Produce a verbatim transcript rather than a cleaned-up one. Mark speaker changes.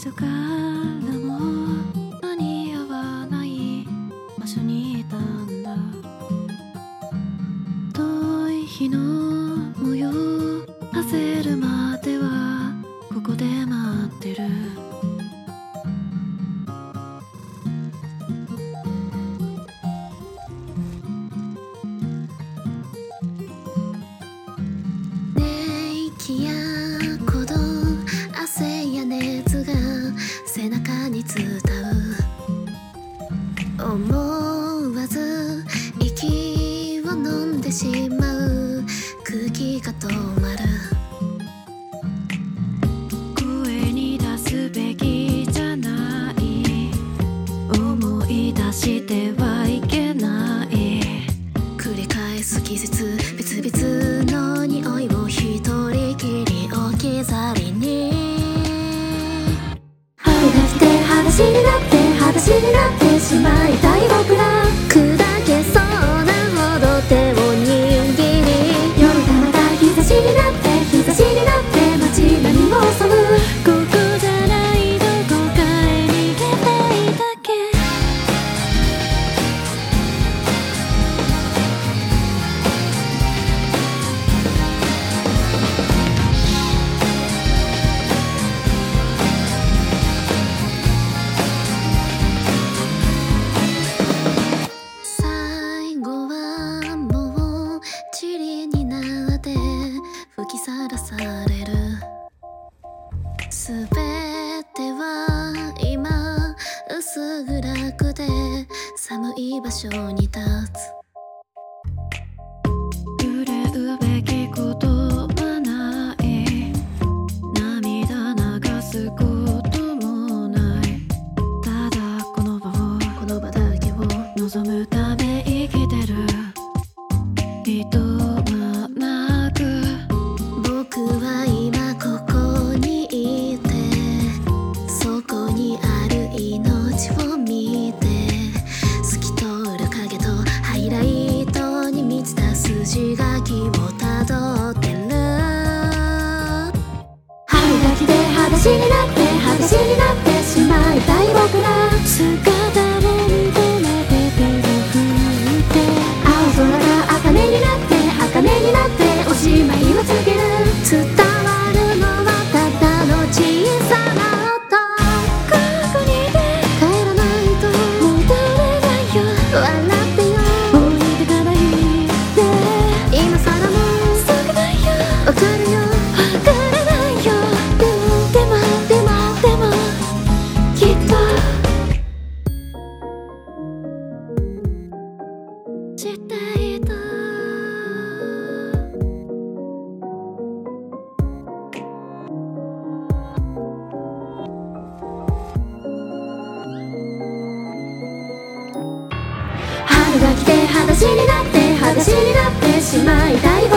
Speaker 1: 初からも間に合わない場所にいたんだ。遠い日の模様焦るまではここで待ってる。息や鼓動汗や熱が背中に伝う。思わず息を飲んでしまう。空気が止まる。声に出すべきじゃない。思い出してはいけない。繰り返す季節別々の匂いを一人きり置き去りに。春が来て裸足になって裸足になってしまいたい僕ら。砕けそうなほど手を握り、夜がまた日差しになって日差しになって街並みを襲う。ここじゃないどこかへ逃げたいだけ。最後はもう塵になって吹きさらされる。すべては今薄暗くて寒い場所に立つ。触れるべきことはない。涙流すこともない。ただこの場をこの場だけを望むため生きてる。いとまなく僕は今ここにいて、そこにある命を見て、透き通る影とハイライトに満ちた筋書きをたどってる。春が来て裸足になって裸足になってしまいたい僕ら。姿を認めて手を振って青空が茜になって茜になっておしまいを告げる。伝わるのはただの小さな音。ここにいて帰らないと戻れないよ。笑ってよ置いてかないで。今さらもそうくないよ。わかるよわからないよ。でもでもでもでもきっとしていた。春が来て裸足になって裸足になってしまいたい